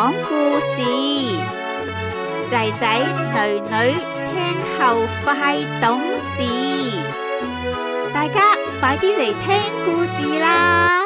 講故事，仔仔女女聽後快懂事，大家快啲嚟聽故事啦！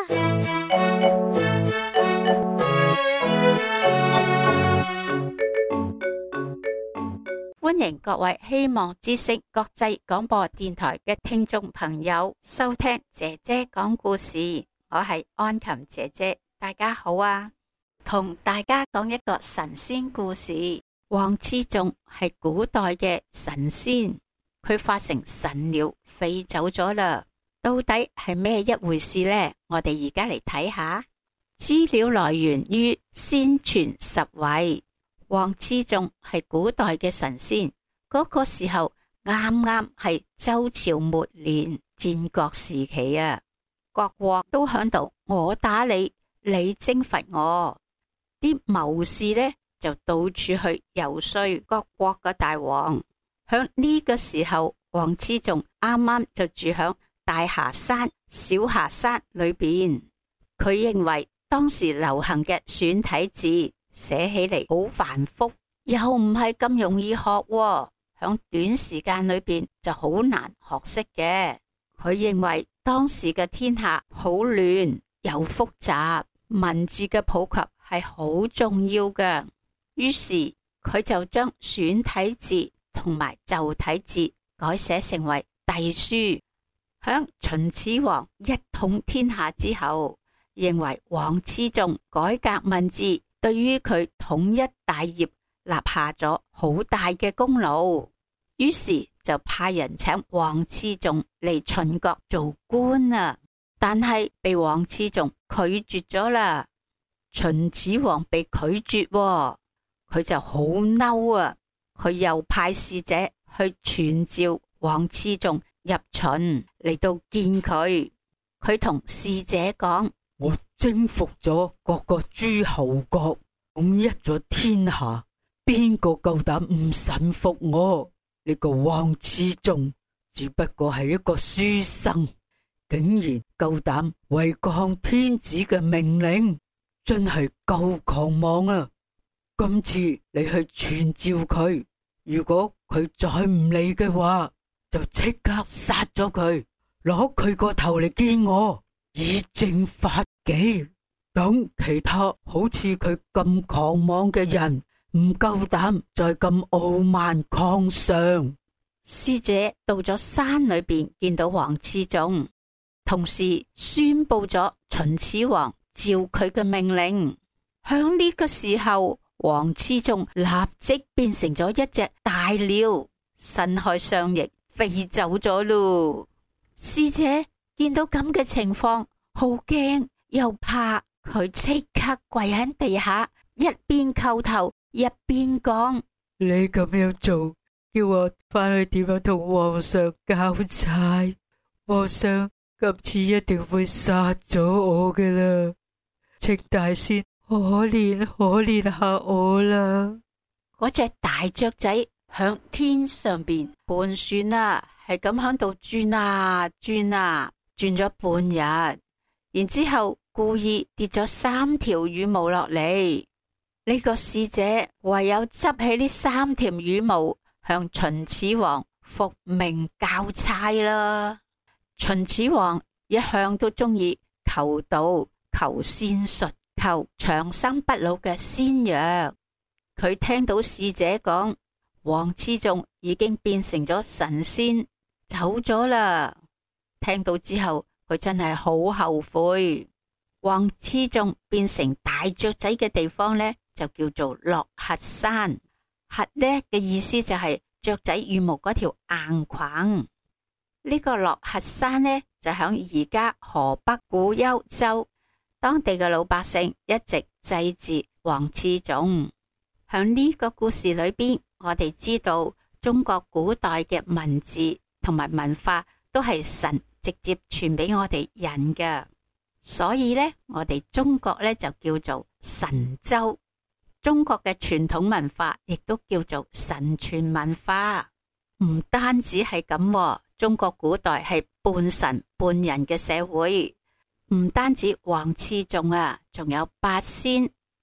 歡迎各位希望之聲國際廣播電台嘅聽眾朋友收聽姐姐講故事，我係安琴姐姐，大家好啊！同大家講一個神仙故事。王之仲係古代嘅神仙，佢化成神鳥飛走咗啦。到底係咩一回事呢？我哋而家嚟睇下。資料來源於先傳十位。王之仲係古代嘅神仙，嗰個時候啱啱係周朝末年戰國時期啊，各國都響度我打你，你征伐我。啲謀士呢就到處去游說各國嘅大王。響呢個時候，王之仲啱啱就住響大霞山、小霞山裏邊。佢認為當時流行嘅選體字寫起嚟好繁複，又唔係咁容易學喎，響短時間裏邊就好難學識嘅。佢認為當時嘅天下好亂又複雜，文字嘅普及係好重要嘅，於是佢就將選體字同埋就體字改寫成為隸書。響秦始皇一統天下之後，認為王之仲改革文字對於佢統一大業立下咗好大嘅功勞，於是就派人請王之仲嚟秦國做官啊，但係被王之仲拒絕咗啦。秦始皇被拒絕喎，佢就好嬲啊！佢又派使者去傳召王之仲入秦嚟到見佢。佢同使者講： 我征服咗各個諸侯國，統一咗天下，邊個夠膽唔臣服我？呢個王之仲只不過係一個書生，竟然夠膽違抗天子嘅命令，真係夠狂妄啊！今次你去傳召佢，如果佢再唔嚟嘅話，就即刻殺咗佢，攞佢個頭嚟見我，以正法紀。等其他好似佢咁狂妄嘅人唔夠膽再咁傲慢狂上。 使者到咗山裏邊，見到王之仲，同時宣布咗秦始皇召佢嘅命令。響呢個時候，王之仲立即變成咗一隻大鳥，伸開雙翼飛走咗咯。使者見到咁嘅情況，好驚又怕，佢即刻跪喺地下，一邊叩頭一邊講： 你咁樣做，叫我翻去點樣同皇上交差？皇上今次一定會殺咗我嘅啦，請大仙可憐下我啦！ 嗰隻大雀仔響天上邊盤旋啊，係咁響度轉啊轉啊，轉咗半日，然之後故意跌咗3條羽毛落嚟。呢個使者唯有執起呢3條羽毛，向秦始皇復命交差啦。秦始皇一向都中意求道、求仙術、求長生不老嘅仙藥。佢聽到使者講王之仲已經變成咗神仙走咗啦，聽到之後佢真係好後悔。王之仲變成大雀仔嘅地方呢，就叫做落霞山。霞呢嘅意思就係雀仔羽毛嗰條硬框。呢個落霞山呢，就響而家河北古幽州，當地嘅老百姓一直祭祀王之仲。響呢個故事裏邊，我哋知道中國古代嘅文字同埋文化都係神直接傳俾我哋人嘅，所以呢，我哋中國呢就叫做神州。中國嘅傳統文化亦都叫做神傳文化。唔單止係咁，中國古代係半神半人嘅社會。唔單止王之仲啊，仲有八仙。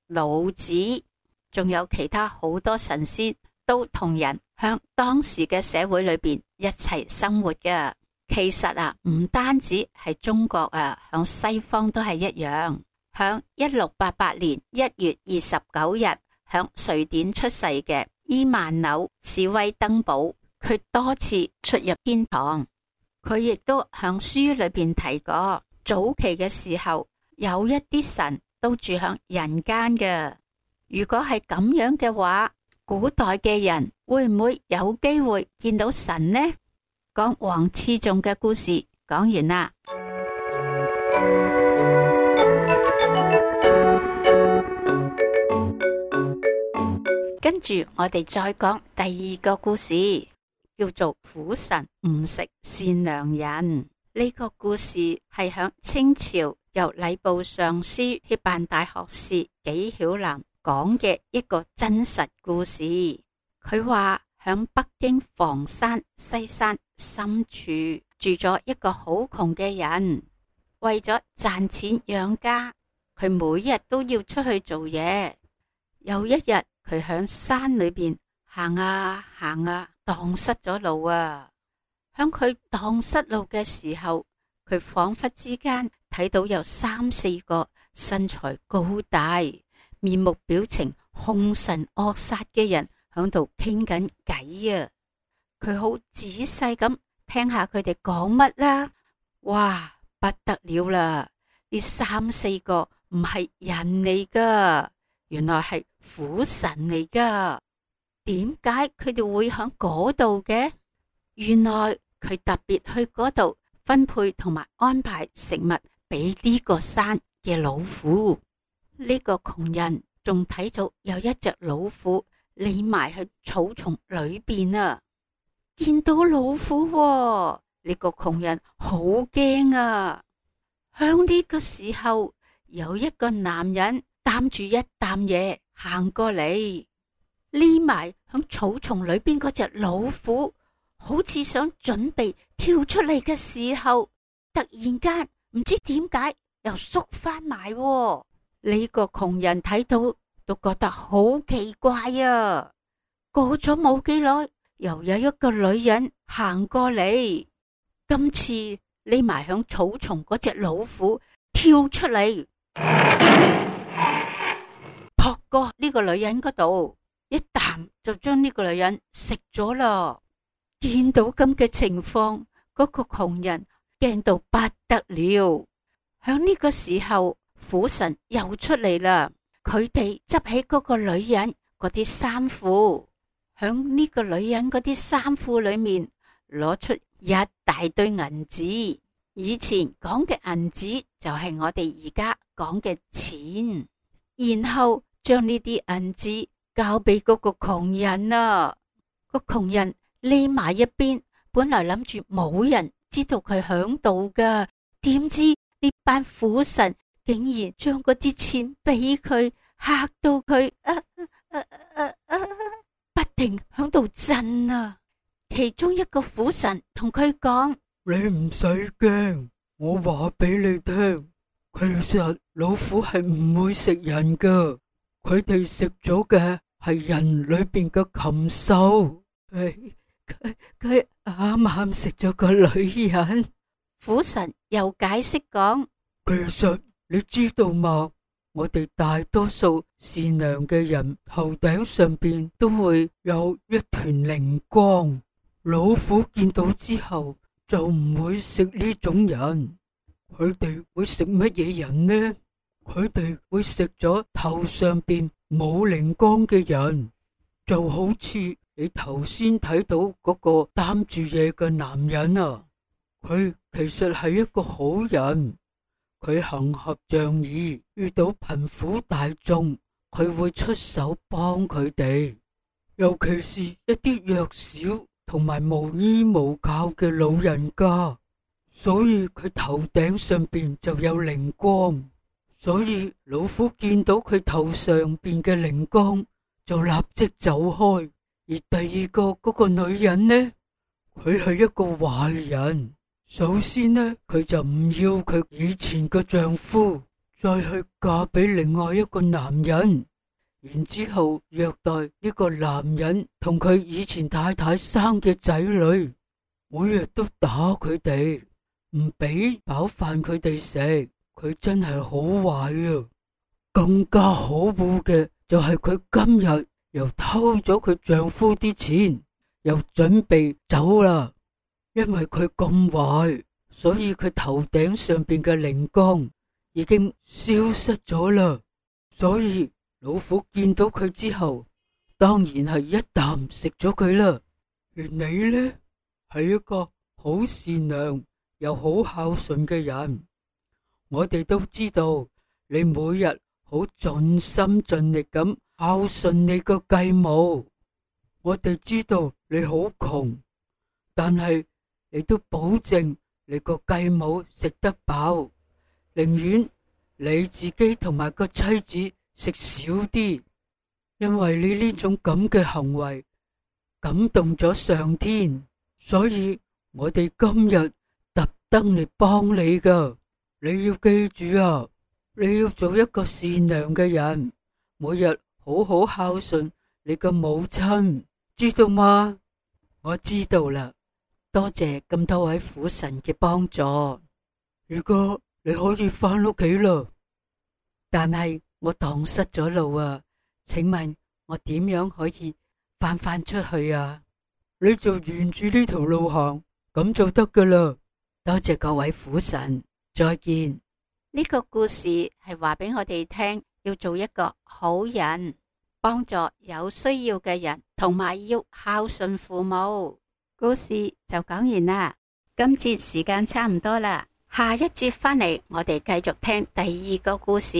老子，仲有其他好多神仙都同人向當時嘅社會裏邊一齊生活嘅。其實啊，唔單止係中國啊，向西方都係一樣。響1688年1月29日，響瑞典出世嘅伊萬紐史威登堡，佢多次出入天堂。佢亦都響書裏邊提過，早期嘅時候有一啲神都住響人間嘅。如果係咁樣嘅話，古代嘅人會唔會有機會見到神呢？講王次仲嘅故事講完啦。跟住我哋再講第二個故事，叫做虎神誤食善良人。呢個故事係響清朝由禮部尚書協辦大學士紀曉嵐講嘅一個真實故事。佢話響北京房山西山深處住咗一個好窮嘅人，為咗賺錢養家，佢每日都要出去做嘢。有一日，佢響山裏邊行啊行啊，蕩失咗路啊！響佢蕩失路嘅時候，佢仿佛之間睇到有3、4個身材高大、面目表情兇神惡煞嘅人響度傾緊偈啊！佢好仔細咁聽下佢哋講乜啦。哇，不得了啦！呢3、4個唔係人嚟噶，原來係虎神嚟噶。點解佢哋會響嗰度嘅？原來佢特別去嗰度分配同埋安排食物俾呢個山嘅老虎。呢個窮人仲睇到有一隻老虎匿埋去草叢裏邊啊！見到老虎喎，呢個窮人好驚啊！響呢個時候，有一個男人擔住一擔嘢行過嚟，匿埋響草叢裏邊嗰隻老虎，好似想準備跳出嚟嘅時候，突然間唔知點解又縮翻埋。呢個窮人睇到都覺得好奇怪啊！過咗冇幾耐，又有一個女人行過嚟，今次匿埋響草叢嗰隻老虎跳出嚟，撲過呢個女人嗰度，一啖就將呢個女人食咗啦。見到咁嘅情況，嗰個窮人驚到不得了。響呢個時候，虎神又出嚟啦，佢哋執起嗰個女人嗰啲衫褲，響呢個女人嗰啲衫褲裏面攞出一大堆銀紙。以前講嘅銀紙就係我哋而家講嘅錢，然後將呢啲銀紙交俾嗰個窮人啊。個窮人匿埋一邊，本來諗住冇人知道佢響度噶，點知呢班虎神竟然將嗰啲錢俾佢，嚇到佢不停響度震啊！其中一個虎神同佢講： 你唔使驚，我話俾你聽，其實老虎係唔會食人噶，佢哋食咗嘅係人裏邊嘅禽獸。佢啱啱食咗個女人。 虎神又解釋講： 其實你知道嘛，我哋大多數善良嘅人頭頂上邊都會有一團靈光，老虎見到之後就唔會食呢種人。佢哋會食乜嘢人呢？佢哋會食咗頭上邊冇靈光嘅人，就好似你頭先睇到嗰個擔住嘢嘅男人啊，佢其實係一個好人，佢行俠仗義，遇到貧苦大眾，佢會出手幫佢哋，尤其是一啲弱小同埋無依無靠嘅老人家，所以佢頭頂上邊就有靈光，所以老虎見到佢頭上邊嘅靈光就立即走開。而第二個嗰個女人呢，佢係一個壞人。首先呢，佢就唔要佢以前嘅丈夫， 再去嫁俾另外一個男人，然之後虐待呢個男人同佢以前太太生嘅仔女，每日都打佢哋，唔俾飽飯佢哋食。佢真係好壞啊！更加可惡嘅就係佢今日又偷咗佢丈夫啲錢，又準備走啦。因為佢咁壞，所以佢頭頂上邊嘅靈光已經消失咗啦。所以老虎見到佢之後，當然係一啖食咗佢啦。而你呢，係一個好善良又好孝順嘅人。我哋都知道你每日好盡心盡力咁孝順你個繼母。我哋知道你好窮，但係你都保證你個繼母食得飽，寧願你自己同埋個妻子食少啲，因為你呢種咁嘅行為感動咗上天，所以我哋今日特登嚟幫你噶。你要記住啊，你要做一個善良嘅人，每日好好孝順你個母親，知道嗎？我知道啦，多謝咁多位虎神嘅幫助。如果你可以翻屋企啦，但係我蕩失咗路啊，請問我點樣可以翻出去啊？你就沿住呢條路行，咁就得噶啦。多謝各位虎神。再見。 呢個故事係話俾我哋聽，要做一個好人，幫助有需要嘅人，同埋要孝順父母。故事就講完啦，今節時間差唔多啦，下一節翻嚟我哋繼續聽第二個故事。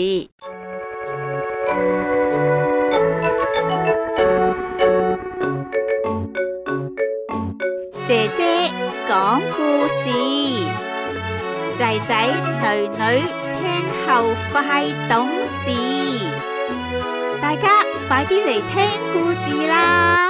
姐姐講故事。仔仔女女聽後快懂事，大家快啲嚟聽故事啦！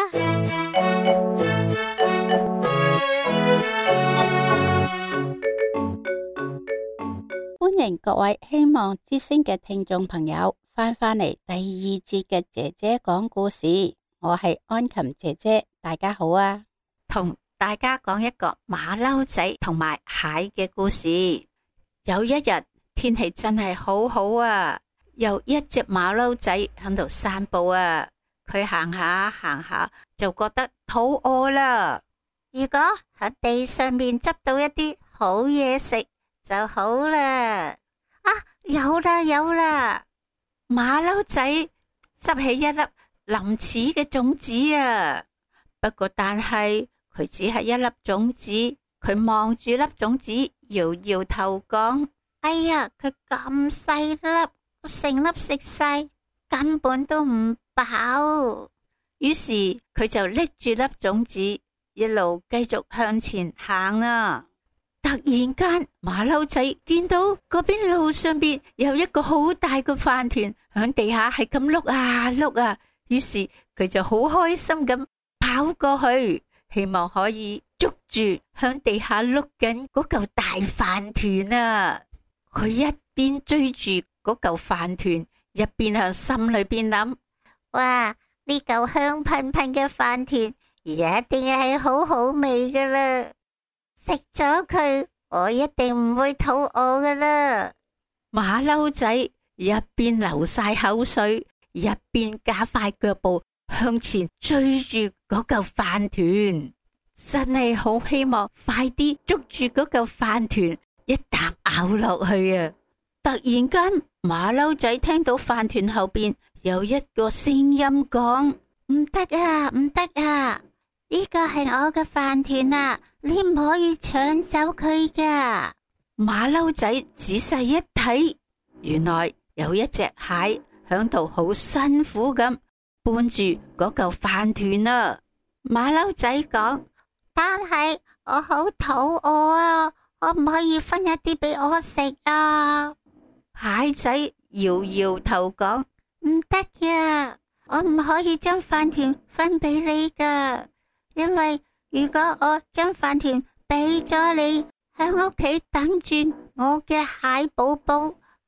歡迎各位希望之聲嘅聽眾朋友翻嚟第二節嘅姐姐講故事，我係安琴姐姐，大家好啊！同大家講一個馬騮仔同埋蟹嘅故事。有一日天氣真係好好啊，有一隻馬騮仔喺度散步啊，佢行下行下就覺得肚餓啦。如果喺地上面執到一啲好嘢食就好啦。啊，有啦有啦！馬騮仔執起一粒鱗齒嘅種子啊，不過但係佢只係一粒種子，佢望住粒種子，搖搖頭講：哎呀，佢咁細粒，成粒食晒，根本都唔飽。於是佢就拎住粒種子，一路繼續向前行啊。突然間，馬騮仔見到嗰邊路上邊有一個好大嘅飯團響地下係咁碌啊碌啊，於是佢就好開心咁跑過去，希望可以捉住響地下碌緊嗰嚿大飯團啊！佢一邊追住嗰嚿飯團，一邊向心裏邊諗：哇！呢嚿香噴噴嘅飯團一定係好好味噶啦，食咗佢我一定唔會肚餓噶啦。馬騮仔一邊流晒口水，一邊加快腳步向前追住嗰嚿飯團，真係好希望快啲捉住嗰嚿飯團一啖咬落去啊！突然間，馬騮仔聽到飯團後邊有一個聲音講：唔得啊，唔得啊！呢個係我嘅飯團啊，你唔可以搶走佢噶。馬騮仔仔細一睇，原來有一隻蟹響度好辛苦咁搬住嗰嚿飯團啊。馬騮仔講：但係我好肚餓啊，可唔可以分一啲俾我食啊？蟹仔搖搖頭講：唔得呀，我唔可以將飯團分俾你噶，因為如果我將飯團俾咗你，喺屋企等住我嘅蟹寶寶，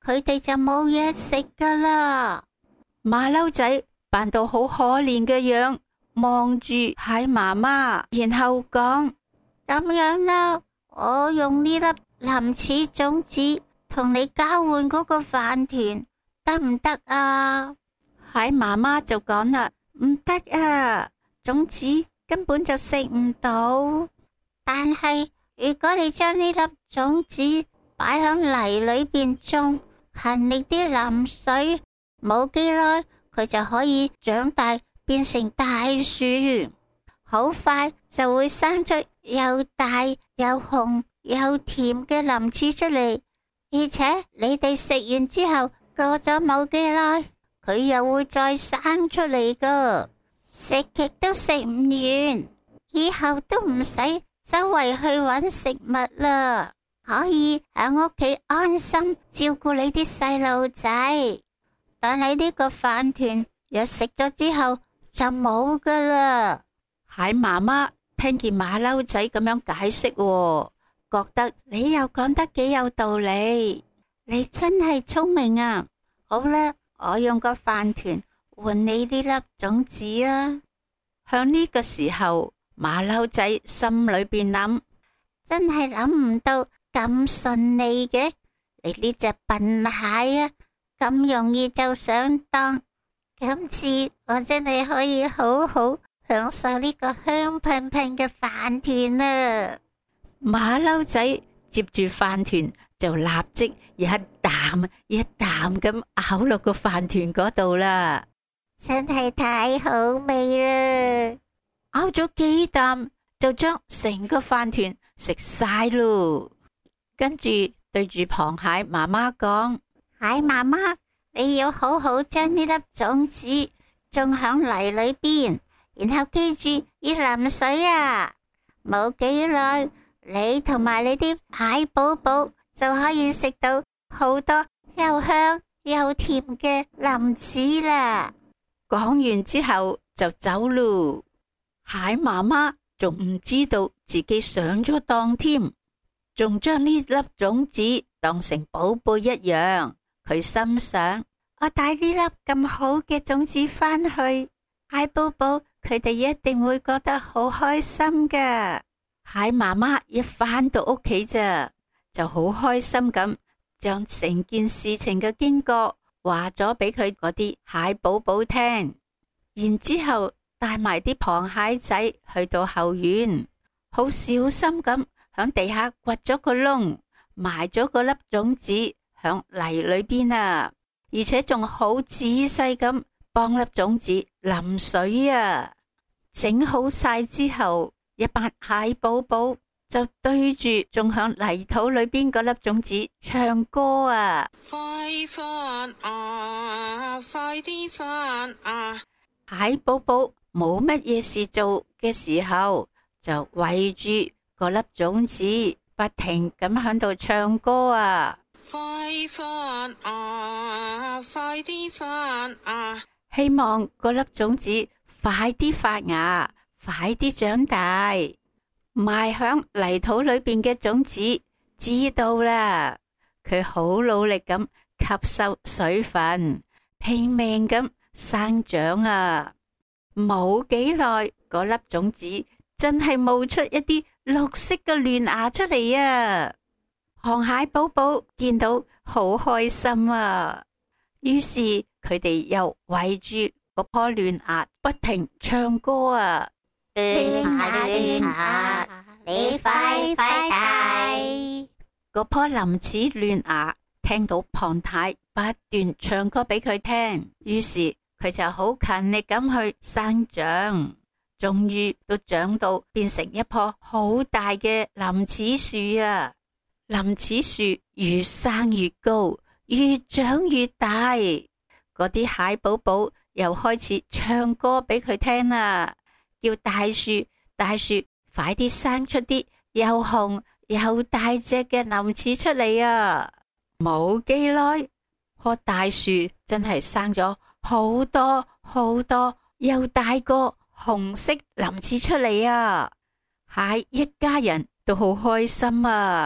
佢哋就冇嘢食噶啦。馬騮仔扮到好可憐嘅樣，望住蟹媽媽，然後講：咁樣啦，我用呢粒臨齒種子同你交換嗰個飯團，得唔得啊？蟹媽媽就講啦：唔得啊，種子根本就食唔到。但係如果你將呢粒種子擺響泥裏邊種，勤力啲淋水，冇幾耐佢就可以長大變成大樹，好快就會生出又大又紅又甜嘅林子出嚟。而且你哋食完之後，過咗冇幾耐，佢又會再生出嚟噶，食極都食唔完，以後都唔使周圍去揾食物啦，可以喺屋企安心照顧你啲細路仔。但係呢個飯團若食咗之後就冇噶啦。蟹媽媽聽見馬騮仔咁樣解釋，覺得你又講得幾有道理，你真係聰明啊！好啦，我用個飯團換你呢粒種子啊！向呢個時候，馬騮仔心裏邊諗，真係諗唔到咁順利嘅，你呢隻笨蟹啊，咁容易就上當。今次我真係可以好好享受呢個香噴噴嘅飯團啊！馬騮仔接住飯團就立即一啖一啖咁咬落個飯團嗰度啦，真係太好味啦！咬咗幾啖就將成個飯團食晒咯，跟住對住螃蟹媽媽講：蟹媽媽，你要好好將呢粒種子種響泥裏邊，然後記住要淋水啊！冇幾耐，你同埋你啲蟹寶寶就可以食到好多又香又甜嘅林子啦！講完之後就走咯。蟹媽媽仲唔知道自己上咗當添，仲將呢粒種子當成寶貝一樣。佢心想：我帶呢粒咁好嘅種子返去，蟹寶寶佢哋一定會覺得好開心㗎。蟹媽媽一返到屋企咋，就好開心咁將成件事情嘅經過話咗俾佢嗰啲蟹寶寶聽，然之後帶埋啲螃蟹仔去到後院，好小心咁響地下掘咗個窿，埋咗個粒種子響泥裏邊啊，而且仲好仔細咁幫粒種子淋水啊。整好晒之後，一班蟹寶寶就對住種響泥土裏邊嗰粒種子唱歌啊！快返啊，快啲返啊！蟹寶寶冇乜嘢事做嘅時候，就圍住嗰粒種子，不停咁響度唱歌啊！快返啊，快啲返啊！希望嗰粒種子快啲發芽，快啲長大。埋響泥土裏邊嘅種子知道啦，佢好努力咁吸收水分，拼命咁生長啊！冇幾耐，嗰粒種子真係冒出一啲綠色嘅嫩芽出嚟啊！螃蟹寶寶見到好開心啊，於是佢哋又圍住嗰棵嫩芽不停唱歌啊！嫩芽嫩芽，你快快大！嗰棵林子嫩芽聽到龐太不斷唱歌俾佢聽，於是佢就好勤力咁去生長，終於都長到變成一棵好大嘅林子樹啊！林子樹越生越高，越長越大，嗰啲蟹寶寶又開始唱歌俾佢聽啦，叫大樹大樹快啲生出啲又紅又大隻嘅林子出嚟啊！冇幾耐，棵大樹真係生咗好多好多又大個紅色林子出嚟啊！蟹一家人都好開心啊！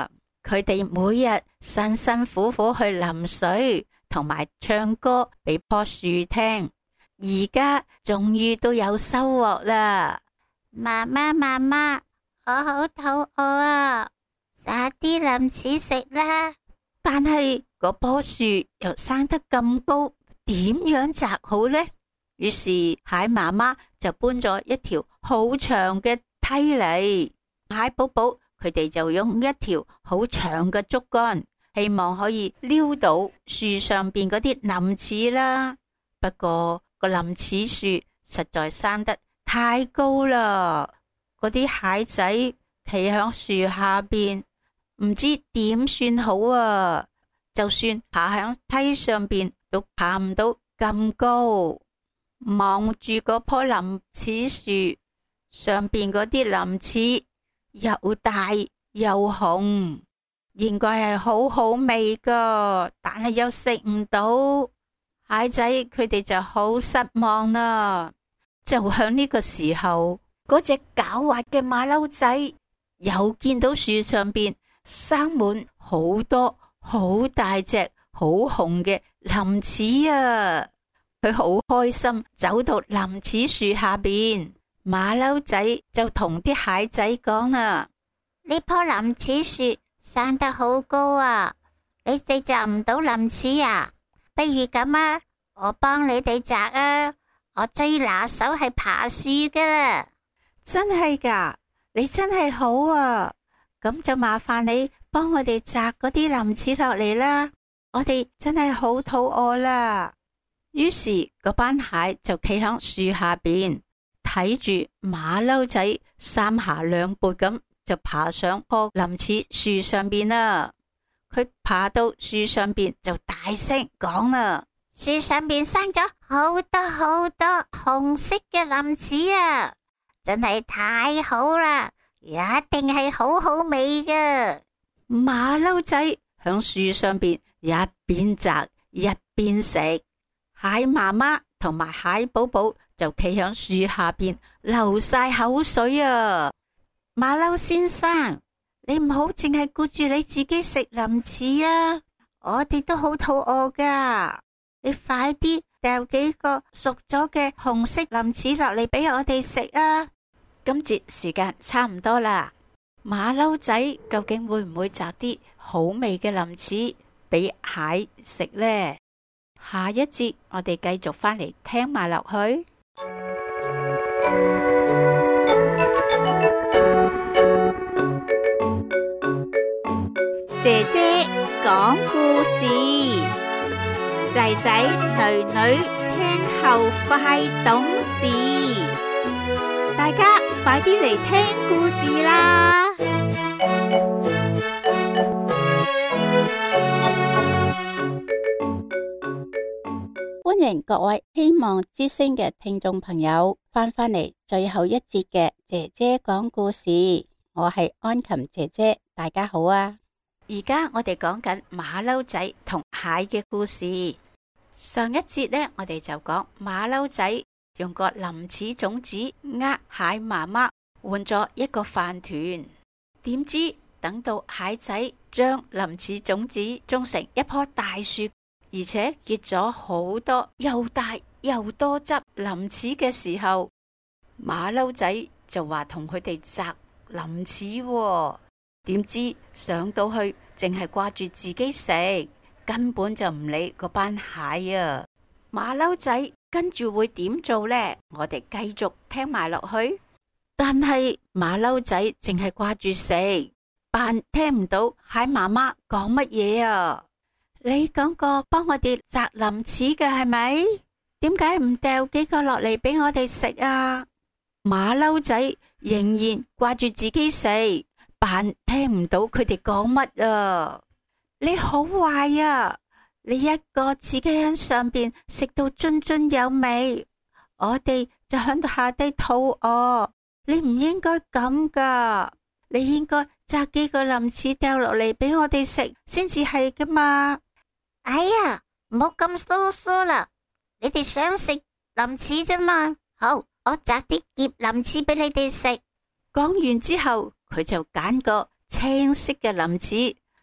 佢哋每日辛辛苦苦去淋水，同埋唱歌俾棵樹聽。而家終於都有收穫啦！媽媽，媽媽，我好肚餓啊！摘啲林柿食啦。但係嗰棵樹又生得咁高，點樣摘好呢？於是蟹媽媽就搬咗一條好長嘅梯嚟，蟹寶寶佢哋就用一條好長嘅竹竿，希望可以撩到樹上邊嗰啲林柿啦。不過個林柿樹實在生得太高啦，嗰啲蟹仔企響樹下邊，唔知點算好啊！就算爬響梯上邊，都爬唔到咁高。望住嗰棵林柿樹上邊嗰啲林柿，又大又紅，應該係好好味噶，但係又食唔到。蟹仔佢哋就好失望啦。就響呢個時候，嗰隻狡猾嘅馬騮仔又見到樹上邊生滿好多好大隻好紅嘅林柿啊！佢好開心走到林柿樹下邊，馬騮仔就同啲蟹仔講啦：呢棵林柿樹生得好高啊，你哋摘唔到林柿啊？不如咁啊，我幫你哋摘啊！我最拿手係爬樹噶啦。真係噶，你真係好啊！咁就麻煩你幫我哋摘嗰啲林柿落嚟啦，我哋真係好肚餓啦。於是嗰班蟹就企響樹下邊睇住馬騮仔三下兩撥咁就爬上棵林柿樹上邊啦。佢爬到樹上邊就大聲講啦：樹上邊生咗好多好多紅色嘅林柿啊，真係太好啦，一定係好好味㗎。馬騮仔響樹上邊一邊摘一邊食，蟹媽媽同埋蟹寶寶就企響樹下邊流晒口水啊！馬騮先生，你唔好淨係顧住你自己食林柿啊，我哋都好肚餓噶。你快啲掉幾個熟咗嘅紅色林柿落嚟俾我哋食啊！今節時間差唔多啦，馬騮仔究竟會唔會摘啲好味嘅林柿俾蟹食呢？下一節我哋繼續返嚟聽埋落去。姐姐講故事，仔仔女女聽後快懂事，大家快啲嚟聽故事啦！歡迎各位希望之聲嘅聽眾朋友翻返嚟最後一節嘅姐姐講故事，我係安琴姐姐，大家好啊！而家我哋講緊馬騮仔同蟹嘅故事。上一節呢，我哋就講馬騮仔用個林柿種子蟹媽媽換咗一個飯團，點知等到蟹仔將林柿種子種成一棵大樹，而且結咗好多又大又多汁林柿嘅時候，馬騮仔就話同佢哋摘林柿喎。點知上到去淨係掛住自己食，根本就唔理嗰班蟹啊！馬騮仔跟住會點做呢？我哋繼續聽埋落去。但係馬騮仔淨係掛住食，扮聽唔到蟹媽媽講乜嘢啊！你講過幫我哋摘林柿嘅係咪？點解唔掉幾個落嚟俾我哋食啊？馬騮仔仍然掛住自己食，扮聽唔到佢哋講乜啊！你好壞啊！你一個自己喺上邊食到津津有味，我哋就喺度下低肚餓。你唔應該咁噶，你應該摘幾個林柿掉落嚟俾我哋食先至係噶嘛！哎呀，唔好咁疏疏啦！你哋想食林柿啫嘛？好，我摘啲葉林柿俾你哋食。講完之後，佢就揀個青色嘅林柿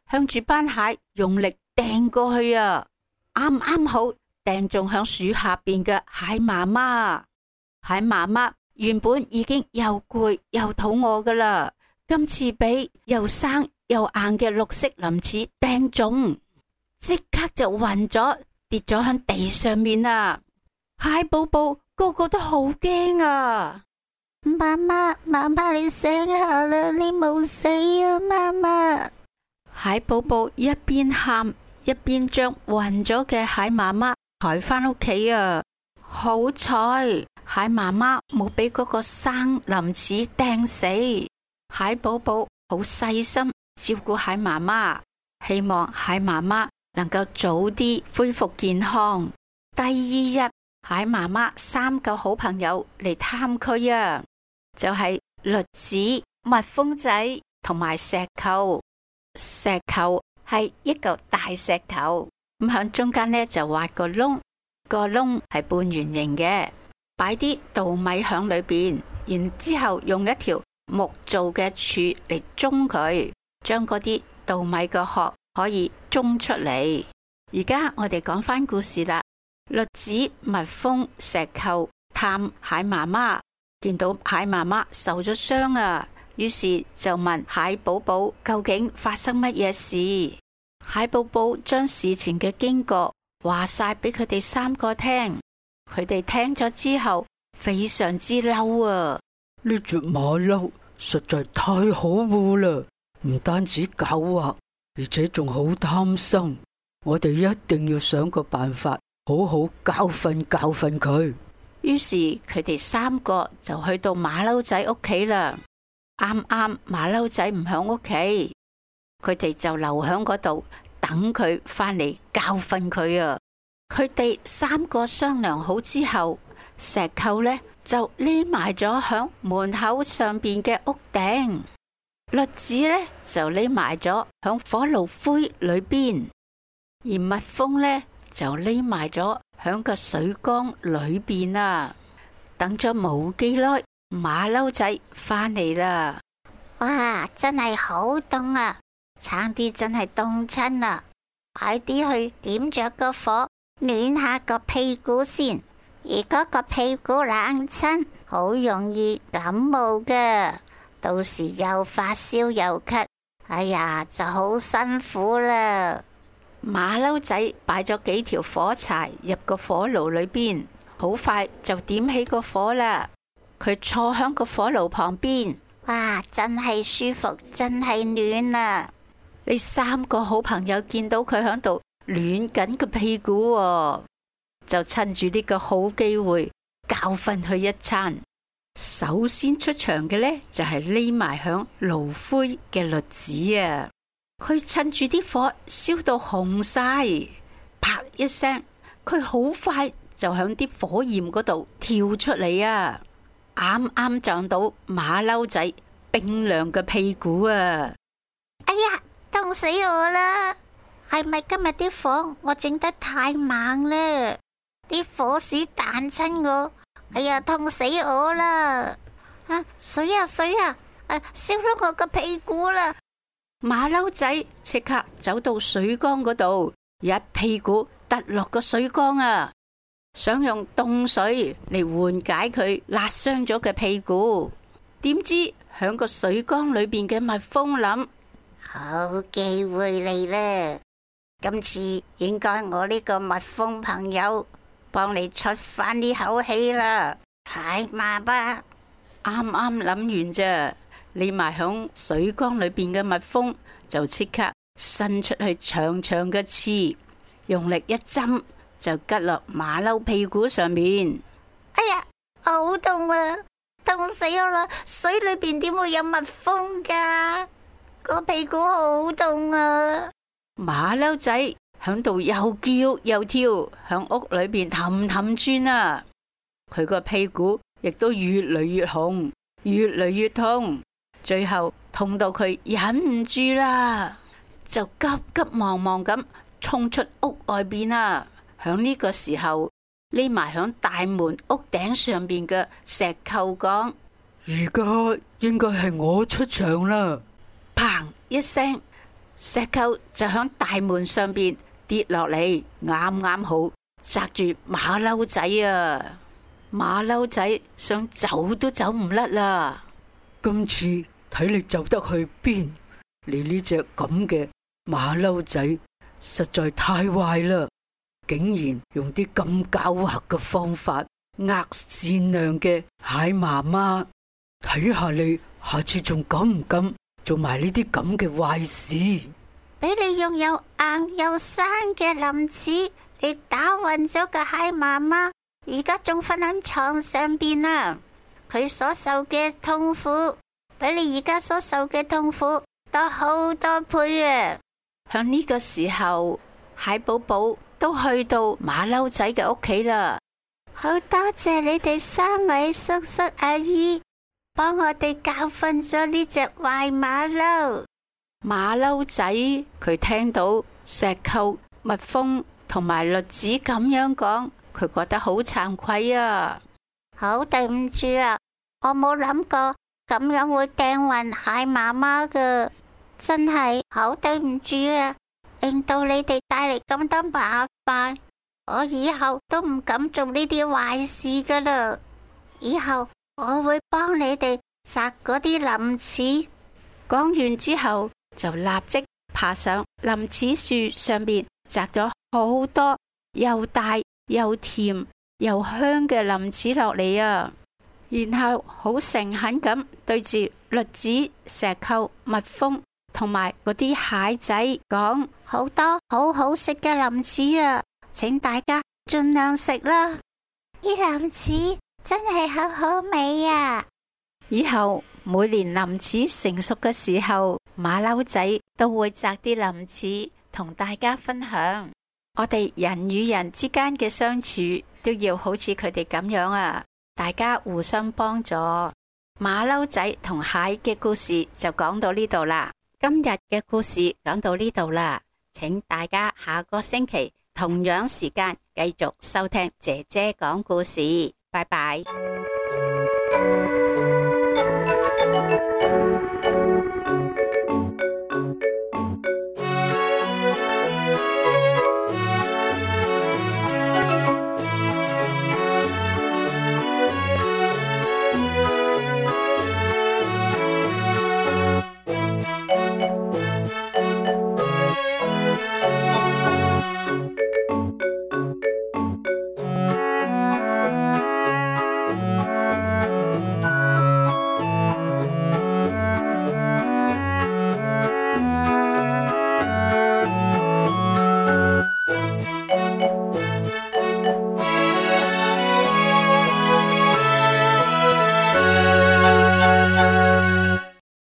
向住班蟹用力掟過去啊！啱啱好掟中響樹下邊嘅蟹媽媽。蟹媽媽原本已經又攰又肚餓噶啦，今次俾又生又硬嘅綠色鱗齒掟中，即刻就暈咗，跌咗響地上面啊！蟹寶寶個個都好驚啊！ 媽媽，媽媽你醒下啦，你冇死啊，媽媽！ 蟹寶寶一邊喊一邊將暈咗嘅蟹媽媽抬返屋企啊！好彩蟹媽媽冇俾嗰個生鱗齒掟死，蟹寶寶好細心照顧蟹媽媽，希望蟹媽媽能夠早啲恢復健康。第二日，蟹媽媽3個好朋友嚟探佢啊，就係栗子、蜜蜂仔同埋石球。石球係一嚿大石頭，咁響中間呢就挖個窿，個窿係半圓形嘅，擺啲稻米響裏邊，然之後用一條木做嘅柱嚟舂佢，將嗰啲稻米個殼可以舂出嚟。而家我哋講翻故事啦。栗子、蜜蜂、石球探蟹媽媽，見到蟹媽媽受咗傷啊，於是就問蟹寶寶究竟發生乜嘢事。蟹寶寶將事情嘅經過話晒俾佢哋3個聽，佢哋聽咗之後非常之嬲啊！ 呢隻馬騮實在太可惡啦，唔單止狡猾，而且仲好貪心。我哋一定要想個辦法，好好教訓佢。 於是佢哋3個就去到馬騮仔屋企啦。啱啱馬騮仔唔響屋企，佢哋就留響嗰度等佢返嚟教訓佢啊！佢哋3個商量好之後，石扣呢就匿埋咗響門口上邊嘅屋頂，栗子呢就匿埋咗響火爐灰裏邊，而蜜蜂呢就匿埋咗響個水缸裏邊啊！等咗冇幾耐，馬騮仔返嚟啦！ 哇，真係好凍啊！差啲真係凍親啦！快啲去點着個火，暖下個屁股先。如果個屁股冷親，好容易感冒㗎，到時又發燒又咳，哎呀，就好辛苦啦！ 馬騮仔擺咗幾條火柴入個火爐裏邊，好快就點起個火啦。佢坐響個火爐旁邊， 哇，真係舒服，真係暖啊！ 你3個好朋友見到佢響度暖緊個屁股喎，就趁住呢個好機會教訓佢一餐。首先出場嘅呢，就係匿埋響爐灰嘅栗子啊！佢趁住啲火燒到紅晒，啪一聲，佢好快就響啲火焰嗰度跳出嚟啊！啱啱撞到馬騮仔冰涼嘅屁股啊！ 哎呀，凍死我啦！係咪今日啲火我整得太猛啦？啲火屎彈親我，哎呀，痛死我啦！水啊水啊，燒咗我個屁股啦！ 馬騮仔即刻走到水缸嗰度，一屁股揼落個水缸啊！想用凍水嚟緩解佢辣傷咗嘅屁股，點知響個水缸裏邊嘅蜜蜂諗： 好機會嚟啦！今次應該我呢個蜜蜂朋友幫你出翻呢口氣啦！太麻煩！ 啱啱諗完咋，匿埋響水缸裏邊嘅蜜蜂就即刻伸出去長長嘅刺，用力一針就拮落馬騮屁股上面。 哎呀，好凍啊，凍死我啦！水裏邊點會有蜜蜂噶？個屁股好凍啊！ 馬騮仔響度又叫又跳，響屋裏邊氹氹轉啊！佢個屁股亦都越嚟越紅，越嚟越痛，最後痛到佢忍唔住啦，就急急忙忙咁衝出屋外邊啊！響呢個時候，匿埋響大門屋頂上邊嘅石扣講： 而家應該係我出場啦！ 砰一聲， 石臼就響大門上邊跌落嚟，啱啱好砸住馬騮仔啊！馬騮仔想走都走唔甩啦。 今次睇你走得去邊？你呢隻咁嘅馬騮仔實在太壞啦！竟然用啲咁狡猾嘅方法呃善良嘅蟹媽媽。睇下你下次仲敢唔敢做埋呢啲咁嘅壞事？ 俾你用又硬又生嘅林柿，你打暈咗個蟹媽媽，而家仲瞓喺床上邊啊！佢所受嘅痛苦，比你而家所受嘅痛苦多好多倍啊！ 響呢個時候，蟹寶寶都去到馬騮仔嘅屋企啦。 好多謝你哋3位叔叔阿姨，幫我哋教訓咗呢隻壞馬騮。 馬騮仔佢聽到石臼、蜜蜂同埋栗子咁樣講，佢覺得好慚愧啊！ 好對唔住啊，我冇諗過咁樣會掟暈蟹媽媽噶，真係好對唔住啊！令到你哋帶嚟咁多麻煩，我以後都唔敢做呢啲壞事噶啦。以後我會幫你哋摘嗰啲林柿。 講完之後，就立即爬上林柿樹上邊，摘咗好多又大又甜又香嘅林柿落嚟啊！然後好誠懇咁對住栗子、石臼、蜜蜂同埋嗰啲蟹仔講： 好多好好食嘅林柿啊，請大家盡量食啦！啲林柿真係好好味啊！ 以後每年林柿成熟嘅時候，馬騮仔都會摘啲林柿同大家分享。我哋人與人之間嘅相處都要好似佢哋咁樣啊，大家互相幫助。馬騮仔同蟹嘅故事就講到呢度啦。今日嘅故事講到呢度啦，請大家下個星期同樣時間繼續收聽姐姐講故事。拜拜。